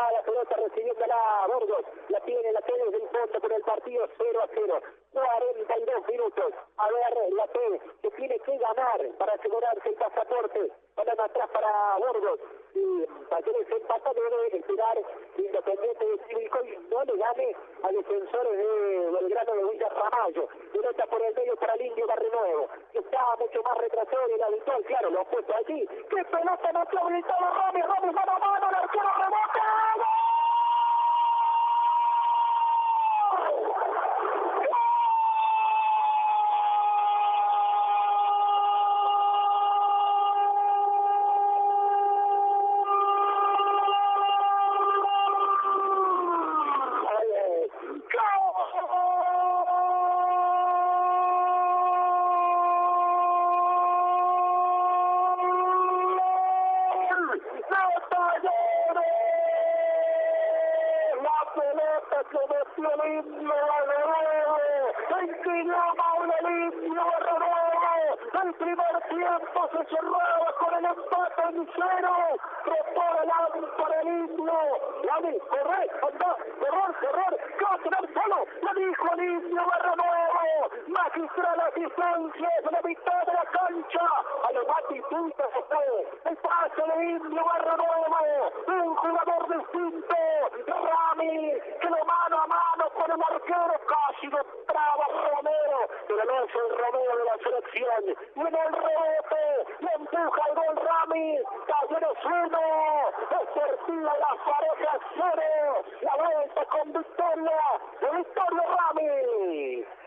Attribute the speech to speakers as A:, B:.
A: Va la pelota recibiéndola Burgos. La tiene la T desde el fondo por el partido 0-0. 42 minutos. A ver, la T que tiene que ganar para asegurarse el pasaporte. Van atrás para Burgos. Y Talleres empata, debe esperar Independiente de Cívico y no le gane a defensores de Belgrano de Villa Ramallo. Pelota por el medio para el Indio Barrenuevo. Está mucho más retrasado del habitual, claro, lo ha puesto allí. ¡Qué pelota no te ha habilitado Rami! ¡Rami mano a mano! ¡El arquero remota! Que metió el Indio Barrenuevo, el que llama el Indio Barrenuevo, el primer tiempo se cerraba con el empate en 0, propone para el Indio, Lani, corre, anda, correr, ¿qué va a tener solo? Le dijo el Indio Barrenuevo, magistral asistencia de la mitad de la cancha, a lo Matituta se fue, el pase de Indio Barrenuevo, un jugador distinto, Rami, que lo mano a mano con el arquero, casi lo traba Romero, pero no es el Romero de la selección, y en el rebote, le empuja el gol Rami, Talleres 1, Estertila las parejas 0, la vuelta con Victoria, de Victoria Rami.